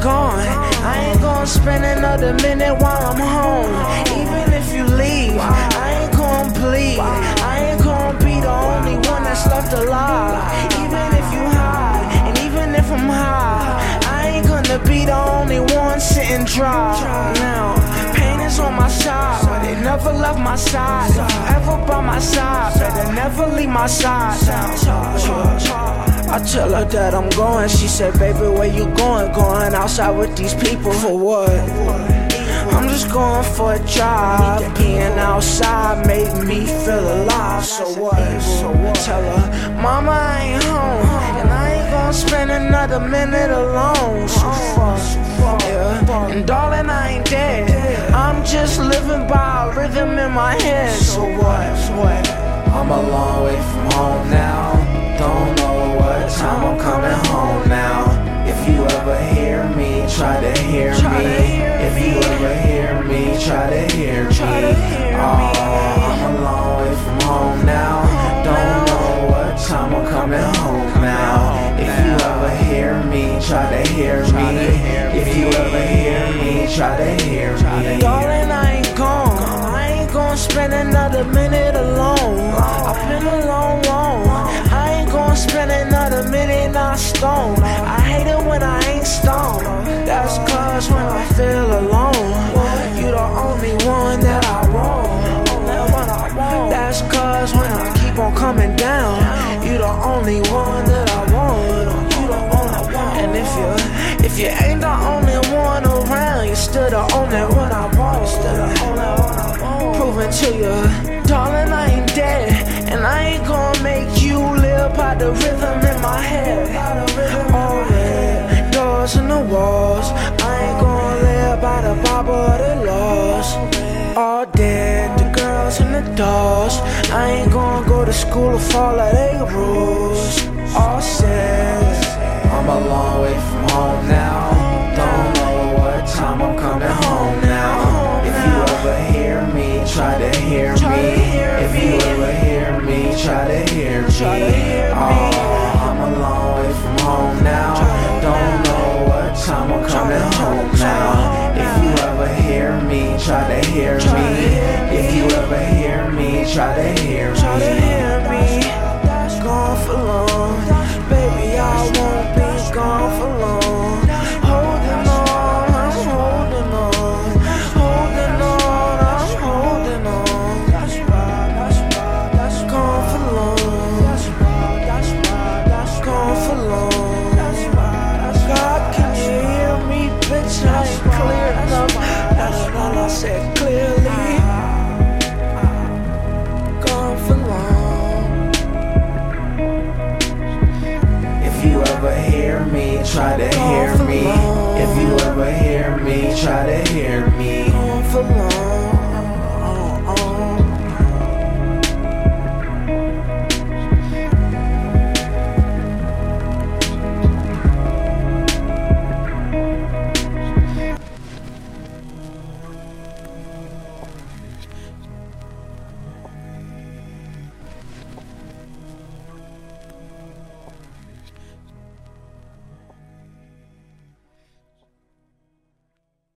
gone, I ain't gonna spend another minute while I'm home. Even if you leave, I ain't gonna bleed. I ain't gonna be the only one that's left alive. Even if you hide, and even if I'm high, I ain't gonna be the only one sitting dry. Now, pain is on my side, but it never left my side. If you ever by my side, better never leave my side. I tell her that I'm going, she said, baby, where you going? Going outside with these people for what? I'm just going for a drive. Being outside made me feel alive. So what? Tell her, mama, I ain't home, and I ain't gonna spend another minute alone. So fuck, yeah. And darling, I ain't dead, I'm just living by a rhythm in my head. So what? I'm a long way from home now. Don't know what time I'm coming home now. If you ever hear me, try to hear me. If you ever hear me, try to hear me. Oh, I'm a long way from home now. Don't know what time I'm coming home now. If you ever hear me, try to hear me. If you ever hear me, try to hear me. Darling, I ain't gone, I ain't gonna spend another minute alone. I've been alone long, I ain't gonna spend another minute not stoned. I hate it when I ain't stoned. That's cause when I feel alone, you the only one that I want. That's cause when I keep on coming down, you the only one that I want. You the only one. And if you ain't the only one around, you're still the only one I want. Proving to you, darling, I ain't dead, and I ain't gonna make you live by the rhythm in my head. All red doors and the walls, I ain't gonna live by the Bible or the laws. All dead, the girls and the dolls, I ain't gonna go to school or follow their rules. All said, I'm a long way from home now. Don't know what time I'm coming home now. If you ever hear me, try to hear me. If you ever hear me, try to hear me. Oh, I'm a long way from home now. Don't know what time I'm coming home now. If you ever hear me, try to hear me. If you ever hear me, try to hear me. Gone for long, baby, I won't be gone for long. Holding on, I'm holding on. Holding on, I'm holding on. Gone for long. Gone for long. God, can you hear me, bitch? I ain't clear enough. That's all I said clearly. Gone for long. If you ever hear me, try to hear me. If you ever hear me, try to hear me. Gone for long.